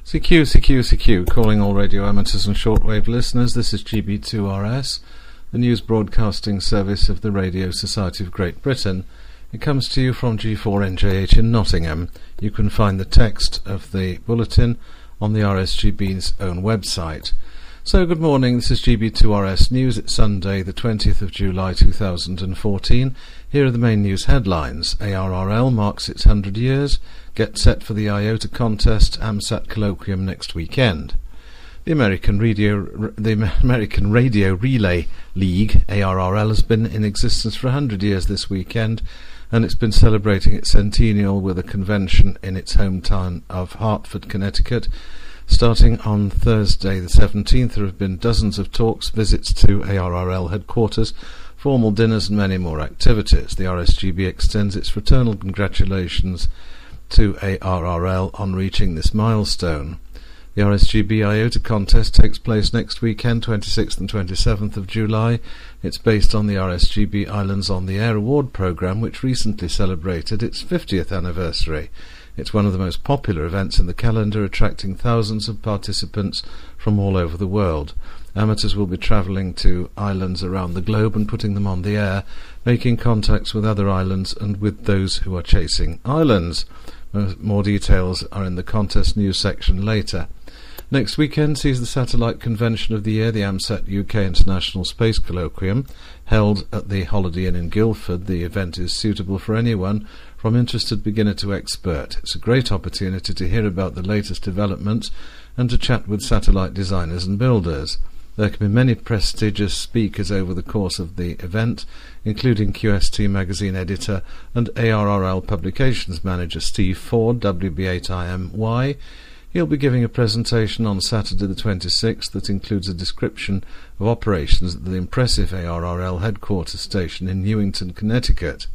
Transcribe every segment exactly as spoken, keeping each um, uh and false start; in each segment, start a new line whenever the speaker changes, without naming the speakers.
C Q, C Q, C Q, calling all radio amateurs and shortwave listeners. This is G B two R S, the news broadcasting service of the Radio Society of Great Britain. It comes to you from G four N J H in Nottingham. You can find the text of the bulletin on the R S G B's own website. So good morning, this is G B two R S News. It's Sunday the twentieth of July two thousand fourteen. Here are the main news headlines. A R R L marks its one hundred years. Get set for the I O T A contest, AMSAT colloquium next weekend. The American Radio, the American Radio Relay League, A R R L, has been in existence for one hundred years this weekend, and it's been celebrating its centennial with a convention in its hometown of Hartford, Connecticut. Starting on Thursday the seventeenth, there have been dozens of talks, visits to A R R L headquarters, formal dinners and many more activities. The R S G B extends its fraternal congratulations to A R R L on reaching this milestone. The R S G B I O T A contest takes place next weekend, twenty-sixth and twenty-seventh of July. It's based on the R S G B Islands on the Air award programme, which recently celebrated its fiftieth anniversary. It's one of the most popular events in the calendar, attracting thousands of participants from all over the world. Amateurs will be travelling to islands around the globe and putting them on the air, making contacts with other islands and with those who are chasing islands. More details are in the contest news section later. Next weekend sees the satellite convention of the year, the AMSAT U K International Space Colloquium, held at the Holiday Inn in Guildford. The event is suitable for anyone from interested beginner to expert. It's a great opportunity to hear about the latest developments and to chat with satellite designers and builders. There can be many prestigious speakers over the course of the event, including Q S T magazine editor and A R R L publications manager Steve Ford, W B eight I M Y. He'll be giving a presentation on Saturday the twenty-sixth that includes a description of operations at the impressive A R R L headquarters station in Newington, Connecticut.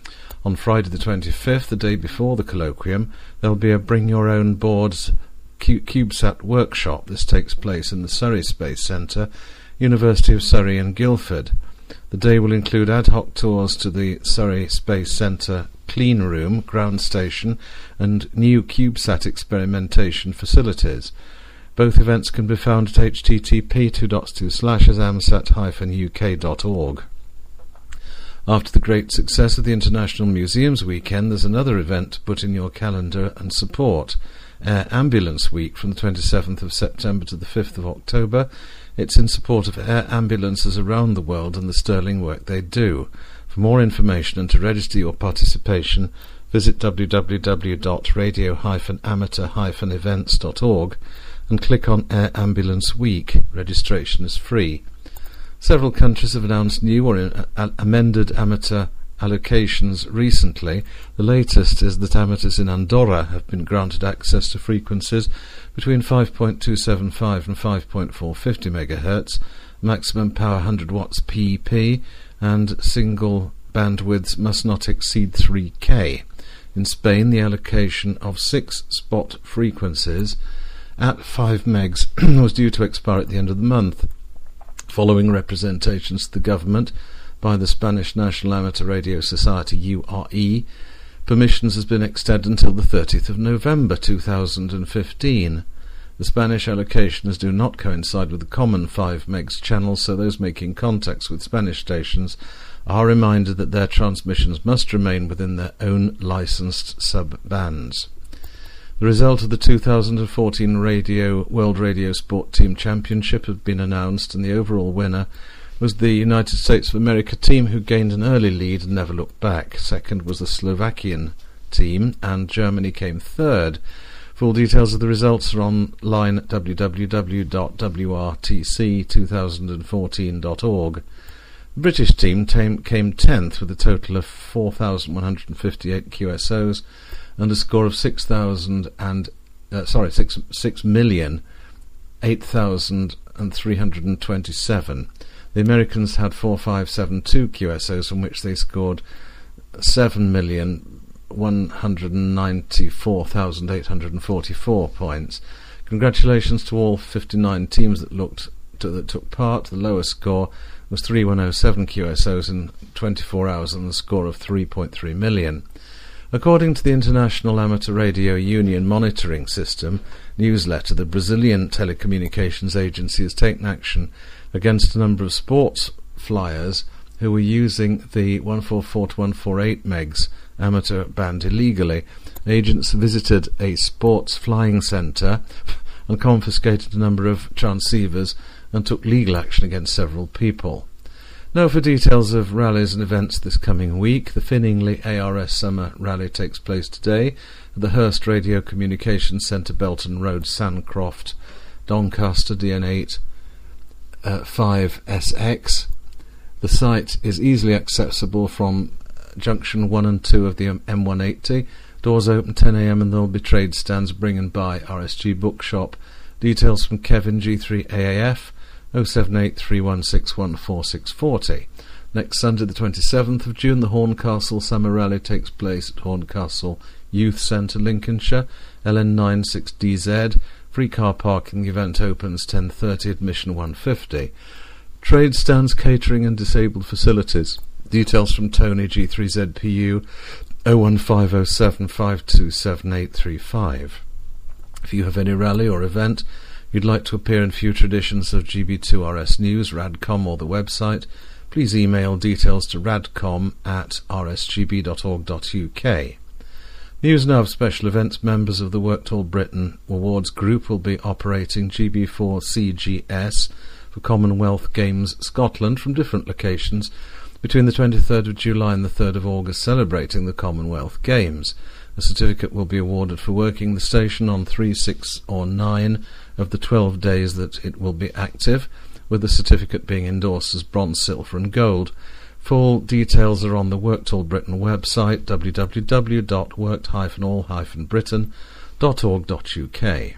On Friday the twenty-fifth, the day before the colloquium, there'll be a Bring Your Own Boards CubeSat workshop. This takes place in the Surrey Space Centre, University of Surrey in Guildford. The day will include ad hoc tours to the Surrey Space Centre clean room, ground station and new CubeSat experimentation facilities. Both events can be found at h t t p two dot two slash amsat dash u k dot org. After the great success of the International Museums Weekend, there's another event to put in your calendar and support. Air Ambulance Week from the twenty-seventh of September to the fifth of October. It's in support of air ambulances around the world and the sterling work they do. For more information and to register your participation, visit w w w dot radio dash amateur dash events dot org and click on Air Ambulance Week. Registration is free. Several countries have announced new or in, uh, amended amateur allocations recently. The latest is that amateurs in Andorra have been granted access to frequencies between five point two seven five and five point four five zero megahertz, maximum power one hundred watts P E P, and single bandwidths must not exceed three K. In Spain, the allocation of six spot frequencies at five megs was due to expire at the end of the month. Following representations to the government by the Spanish National Amateur Radio Society, U R E, permissions has been extended until the thirtieth of November two thousand fifteen. The Spanish allocations do not coincide with the common five megs channel, so those making contacts with Spanish stations are reminded that their transmissions must remain within their own licensed sub-bands. The result of the two thousand fourteen Radio World Radio Sport Team Championship have been announced, and the overall winner was the United States of America team, who gained an early lead and never looked back. Second was the Slovakian team, and Germany came third. Full details of the results are online at w w w dot w r t c two thousand fourteen dot org. The British team tam- came tenth with a total of four thousand one hundred fifty-eight Q S Os and a score of six thousand and uh, sorry six six million eight thousand and three hundred twenty-seven. The Americans had four thousand five hundred seventy-two Q S Os, from which they scored seven million one hundred ninety-four thousand eight hundred forty-four points. Congratulations to all fifty-nine teams that looked to, that took part. The lowest score was three thousand one hundred seven Q S Os in twenty-four hours and the score of three point three million. According to the International Amateur Radio Union Monitoring System newsletter, the Brazilian telecommunications agency has taken action against a number of sports flyers who were using the one forty-four to one forty-eight megs amateur band illegally. Agents visited a sports flying centre and confiscated a number of transceivers and took legal action against several people. Now for details of rallies and events this coming week. The Finningley A R S Summer Rally takes place today at the Hurst Radio Communications Centre, Belton Road, Sancroft, Doncaster, D N eight uh, five S X. The site is easily accessible from junction one and two of the M one eighty. Doors open ten a m and there will be trade stands bring and buy R S G Bookshop. Details from Kevin G three A A F oh seven eight three one six one four six four zero. Next Sunday the twenty-seventh of June, the Horncastle Summer Rally takes place at Horncastle Youth Centre, Lincolnshire, L N nine six D Z. Free car parking. The event opens ten thirty, admission one fifty. Trade stands, catering and disabled facilities. Details from Tony G three Z P U oh one five oh seven five two seven eight three five. If you have any rally or event you'd like to appear in future editions of G B two R S News, Radcom or the website, please email details to radcom at r s g b dot org dot u k. News now of special events. Members of the Worked All Britain Awards Group will be operating G B four C G S for Commonwealth Games Scotland from different locations between the twenty-third of July and the third of August, celebrating the Commonwealth Games. A certificate will be awarded for working the station on three, six or nine of the twelve days that it will be active, with the certificate being endorsed as bronze, silver and gold. Full details are on the Worked All Britain website, w w w dot worked dash all dash britain dot org dot u k.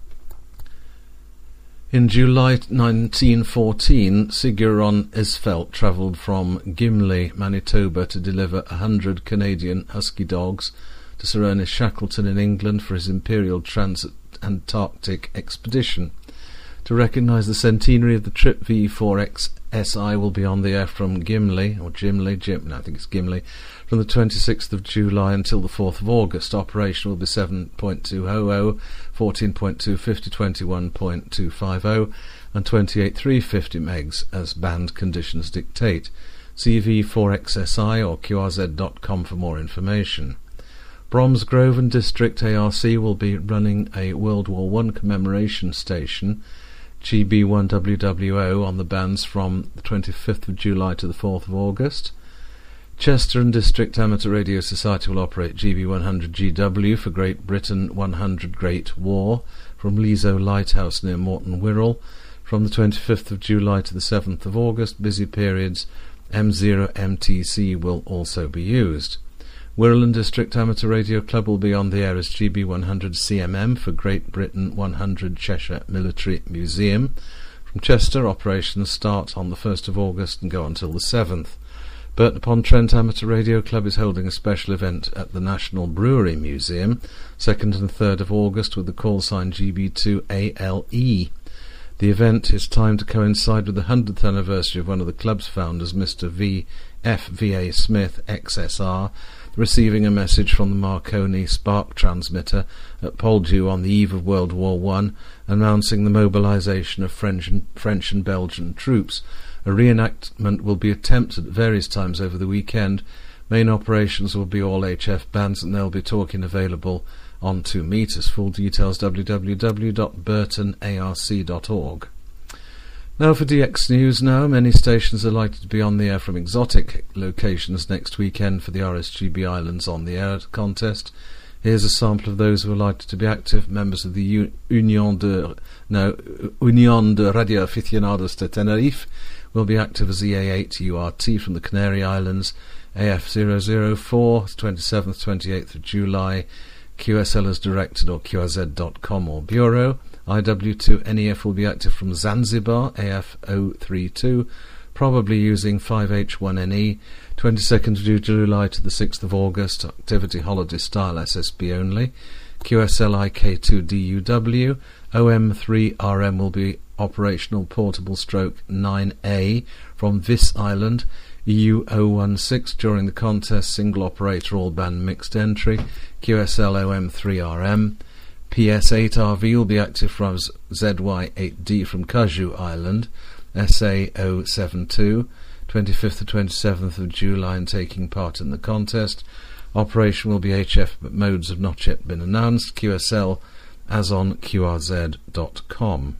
In July nineteen fourteen, Sigurðsson Isfelt travelled from Gimli, Manitoba to deliver a hundred Canadian Husky dogs to Sir Ernest Shackleton in England for his Imperial Trans-Antarctic expedition. To recognise the centenary of the trip, V four X S I will be on the air from Gimli, or Gimli, Gim, no, I think it's Gimli, from the twenty-sixth of July until the fourth of August. Operation will be seven point two hundred, fourteen point two fifty, twenty-one point two fifty and twenty-eight three fifty megs as band conditions dictate. See V four X S I or Q R Z dot com for more information. Bromsgrove and District A R C will be running a World War One commemoration station, G B one W W O, on the bands from the twenty-fifth of July to the fourth of August. Chester and District Amateur Radio Society will operate G B one hundred G W for Great Britain one hundred Great War from Lezo Lighthouse near Morton Wirral from the twenty-fifth of July to the seventh of August. Busy periods M zero M T C will also be used. Wirral and District Amateur Radio Club will be on the air as G B one hundred C M M for Great Britain one hundred Cheshire Military Museum. From Chester, operations start on the first of August and go until the seventh. Burton upon Trent Amateur Radio Club is holding a special event at the National Brewery Museum, second and third of August, with the call sign G B two A L E. The event is timed to coincide with the hundredth anniversary of one of the club's founders, Mister V. F. V. A. Smith, X S R, receiving a message from the Marconi Spark transmitter at Poldhu on the eve of World War One, announcing the mobilisation of French and, French and Belgian troops. A reenactment will be attempted at various times over the weekend. Main operations will be all H F bands, and they'll be talking available on two metres. Full details w w w dot burton arc dot org. Now for D X News now. Many stations are likely to be on the air from exotic locations next weekend for the R S G B Islands on the Air contest. Here's a sample of those who are likely to be active. Members of the U- Union de no, Union de Radio Aficionados de Tenerife will be active as E A eight U R T from the Canary Islands, A F zero zero four, twenty-seventh to twenty-eighth of July, Q S L as directed, or Q R Z dot com or Bureau. I W two N E F will be active from Zanzibar, A F zero three two, probably using five H one N E, twenty-second of July to the sixth of August, activity holiday style S S B only. Q S L I K two D U W, O M three R M will be operational portable stroke nine A from Vis Island, E U zero one six during the contest, single operator all band mixed entry, Q S L O M three R M. P S eight R V will be active from Z Y eight D from Kaju Island, S A zero seven two, twenty-fifth to twenty-seventh of July and taking part in the contest. Operation will be H F, but modes have not yet been announced. Q S L as on Q R Z dot com.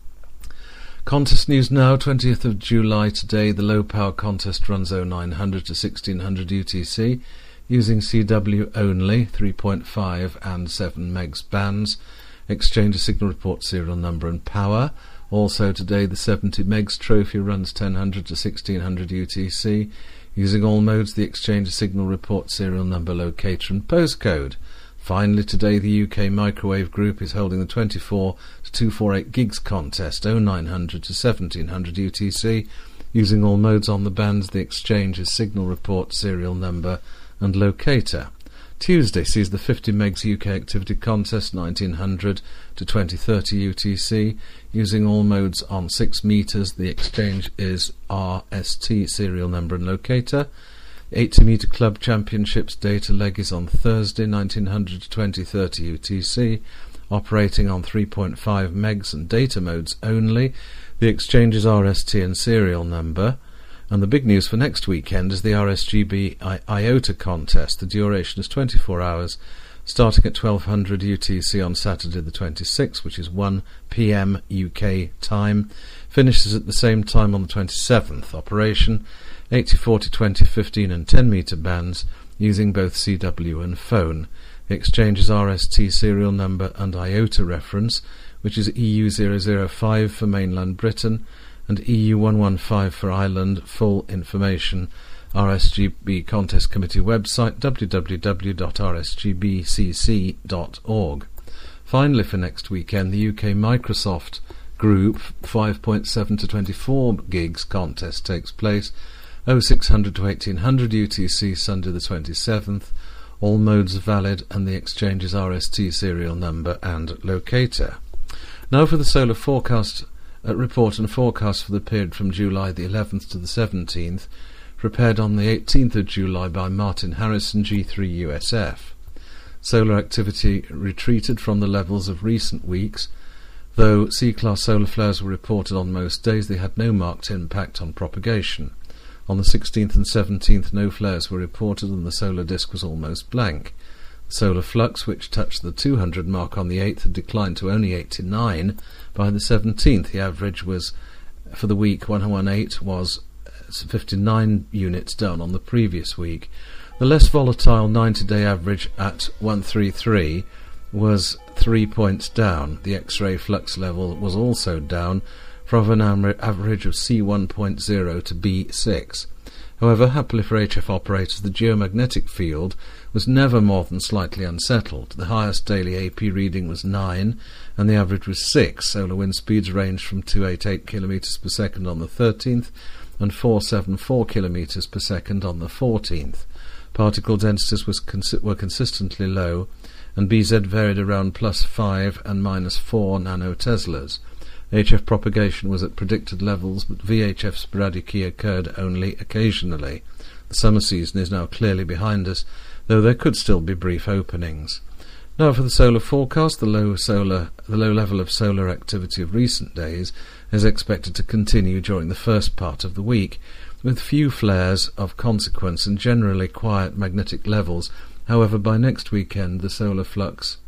Contest news now, twentieth of July today. The low power contest runs oh nine hundred to sixteen hundred U T C using C W only, three point five and seven megs bands. Exchange a signal report serial number and power. Also today the seventy megs trophy runs ten hundred to sixteen hundred U T C using all modes, the exchange a signal report serial number, locator and postcode. Finally today the U K Microwave Group is holding the twenty-four to two forty-eight gigs contest, oh nine hundred to seventeen hundred U T C, using all modes on the bands, the exchange is signal report, serial number and locator. Tuesday sees the fifty megs U K activity contest, nineteen hundred to twenty thirty U T C, using all modes on six meters, the exchange is R S T, serial number and locator. eighty meter Club Championships data leg is on Thursday, nineteen hundred to twenty thirty U T C, operating on three point five megs and data modes only. The exchange is R S T and serial number. And the big news for next weekend is the R S G B I- IOTA contest. The duration is twenty-four hours, starting at twelve hundred U T C on Saturday the twenty-sixth, which is one p m U K time. Finishes at the same time on the twenty-seventh. Operation eighty forty, twenty, fifteen and ten meter bands using both C W and phone. The exchange is R S T serial number and IOTA reference, which is E U zero zero five for mainland Britain and E U one one five for Ireland. Full information R S G B Contest Committee website w w w dot r s g b c c dot org. Finally for next weekend the U K Microsoft Group five point seven to twenty-four gigs contest takes place, oh six hundred to eighteen hundred U T C, Sunday the twenty-seventh. All modes are valid and the exchange is R S T serial number and locator. Now for the solar forecast uh, report and forecast for the period from July the eleventh to the seventeenth, prepared on the eighteenth of July by Martin Harrison, G three U S F. Solar activity retreated from the levels of recent weeks. Though C-class solar flares were reported on most days, they had no marked impact on propagation. On the sixteenth and seventeenth, no flares were reported and the solar disk was almost blank. The solar flux, which touched the two hundred mark on the eighth, had declined to only eighty-nine by the seventeenth. The average was, for the week one hundred eighteen, was fifty-nine units down on the previous week. The less volatile ninety-day average at one thirty-three was three points down. The X-ray flux level was also down from an average of C one point zero to B six. However, happily for H F operators, the geomagnetic field was never more than slightly unsettled. The highest daily A P reading was nine, and the average was six. Solar wind speeds ranged from two hundred eighty-eight kilometres per second on the thirteenth and four hundred seventy-four kilometres per second on the fourteenth. Particle densities was cons- were consistently low, and B Z varied around plus five and minus four nanoteslas. H F propagation was at predicted levels, but V H F sporadicity occurred only occasionally. The summer season is now clearly behind us, though there could still be brief openings. Now for the solar forecast, the low solar, the low level of solar activity of recent days is expected to continue during the first part of the week, with few flares of consequence and generally quiet magnetic levels. However, by next weekend the solar flux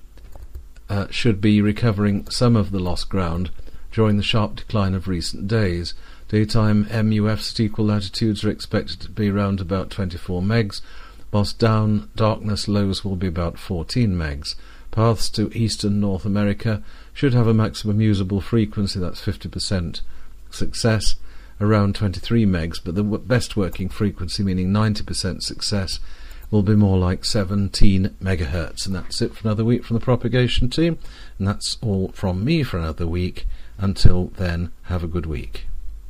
Uh, should be recovering some of the lost ground during the sharp decline of recent days. Daytime M U Fs at equal latitudes are expected to be around about twenty-four megs, whilst down darkness lows will be about fourteen megs. Paths to eastern North America should have a maximum usable frequency, that's fifty percent success, around twenty-three megs, but the w- best working frequency, meaning ninety percent success, will be more like seventeen megahertz. And that's it for another week from the propagation team, and that's all from me for another week. Until then, have a good week.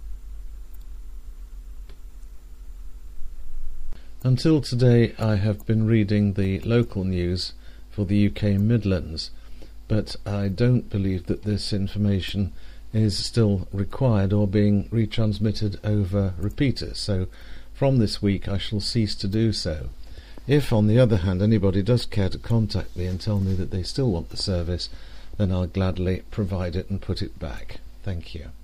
Until today I have been reading the local news for the U K Midlands, but I don't believe that this information is still required or being retransmitted over repeaters. So from this week I shall cease to do so. If, on the other hand, anybody does care to contact me and tell me that they still want the service, then I'll gladly provide it and put it back. Thank you.